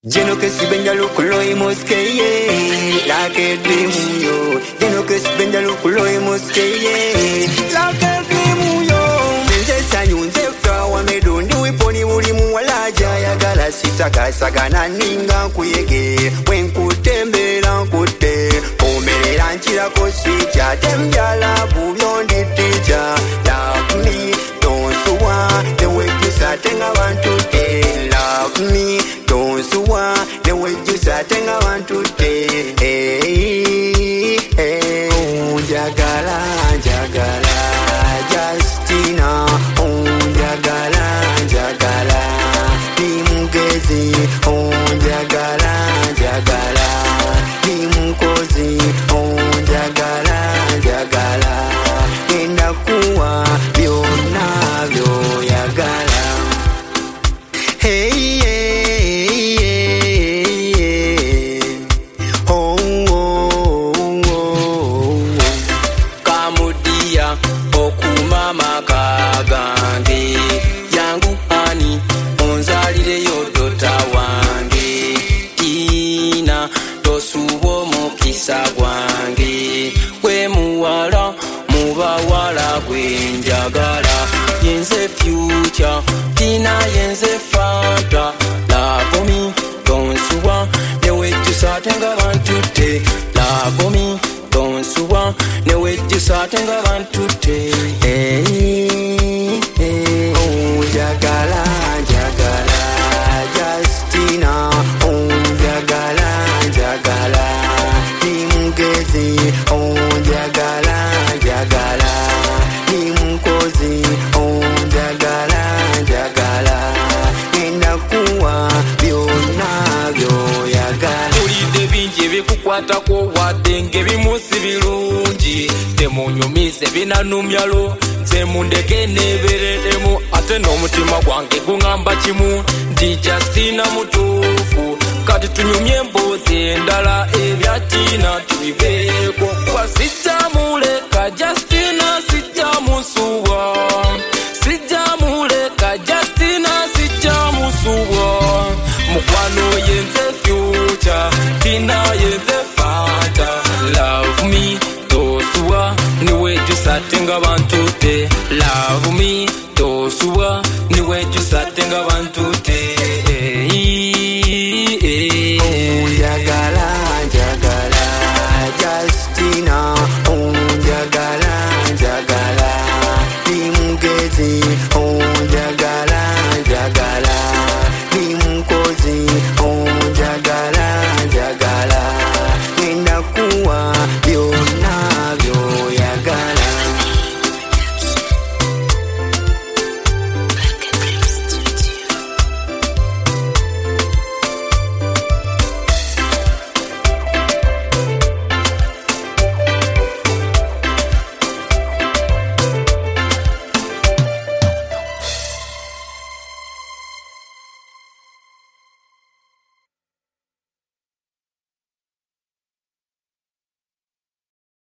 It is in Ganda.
Lleno que si vende lo culo y mosqueye, la que dream yo. Lleno que si vende lo culo y mosqueye, la que dream yo. Menze sanyu nze frawa medundi wiponi uli muwala jaya galasi saka na ninga kuyege. Wenkutembera nkute, omerera nchira kosija tembyala bubyondi tija. Love me, don't so want the way you satenga bantu te. Love me, don't so want the way you satenga bantu te. Oh, jagala, jagala, Justina. Oh, jagala, jagala, Nimugezi. Oh, jagala, jagala, Nimukozi. Oh, jagala, jagala, enda kuwa byonna byoyagala. Hey, hey, hey, hey. Oh, oh, oh. Kamudia okumama kagange yangu ani onzalire yodota wange tina tosubo mukisa gwange kwe muwala mubawala gwenjagala yenze future tina yenze fanta love me don't suwa newe tusatenga bantu te love me don't suwa newe tusatenga bantu te. Hey, hey. Oh, jagala, jagala, Justina. Oh, jagala, jagala, Nimugezi. Oh, jagala, jagala, Nimukozi. Oh, jagala, jagala, enda kuwa byonna byoyagala. Ulide bingi ebikukwatako wadde ng'ebimusi birungi temunyumize binanumyalo nze mundeke neeberedemu ate n'omutima gwange guŋŋamba kimu ndi Justina mutuufu kati tunyumye emboozi endala ebya Tina tubiveeko wasijja muleka Justina.